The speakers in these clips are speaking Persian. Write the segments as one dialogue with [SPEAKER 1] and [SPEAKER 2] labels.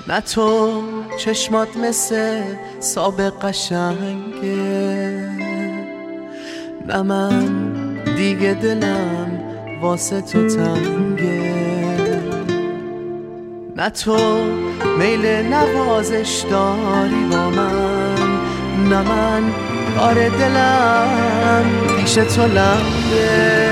[SPEAKER 1] نه تو چشمات مثل سابق قشنگه، نه من دیگه دلم واسه تو تنگه، نه تو میل نوازش داری با من، نه من کار دلم پیش تو لنگه.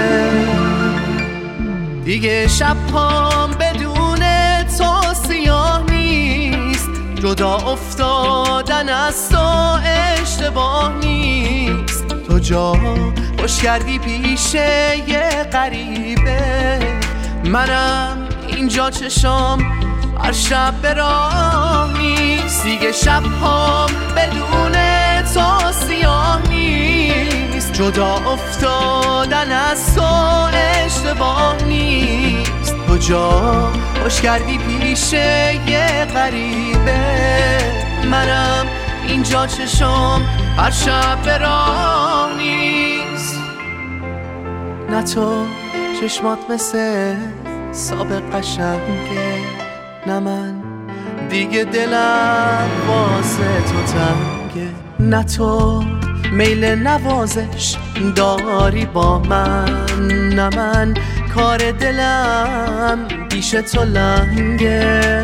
[SPEAKER 1] دیگه شب پام بدون تو سیاه نیست، جدا افتادن از تو اشتباه نیست. تو جا خوش کردی پیش یه غریبه، منم اینجا چشام هر شب به راه نیست. دیگه شب هام بدون تو سیاه نیست، جدا افتادن از تو اشتباه نیست. تو جا خوش کردی پیش یه غریبه، منم اینجا چشام هر شب به راه نیست. نه تو چشمات مثل سابق قشنگه، نه من دیگه دلم واسه تو تنگه، نه تو میل نوازش داری با من، نه من کار دلم پیش تو لنگه.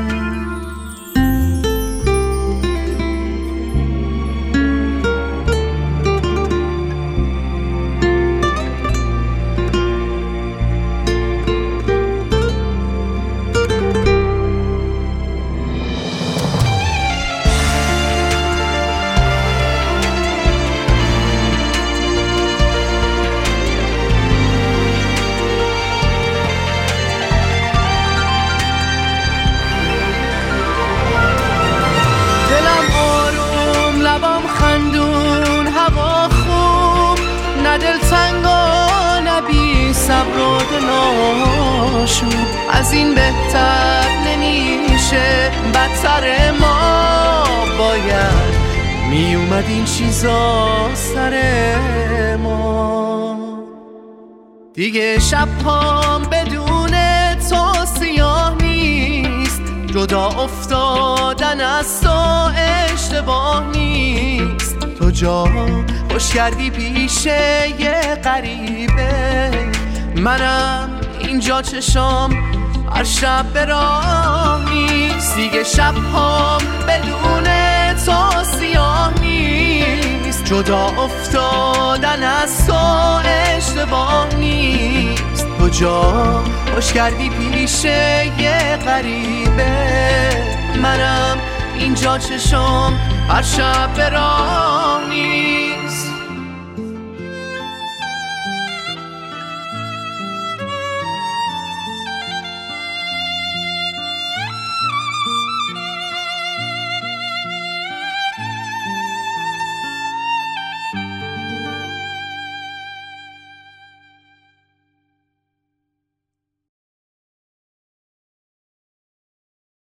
[SPEAKER 1] دل تنگ و نبی صبر و دلاشو، از این بهتر نمیشه، بدتر ما باید میومد این چیزا سر ما. دیگه شب پام بدون تو سیاه نیست، جدا افتادن از تو اشتباه نیست. تو جا خوش کردی پیش یه غریبه، منم اینجا چشام هر شب به راه نیست. دیگه شب هام بدون تو سیاه نیست، جدا افتادن از تو اشتباه نیست. تو جا خوش کردی پیش یه غریبه، منم اینجا چشام هر شب به راه نیست.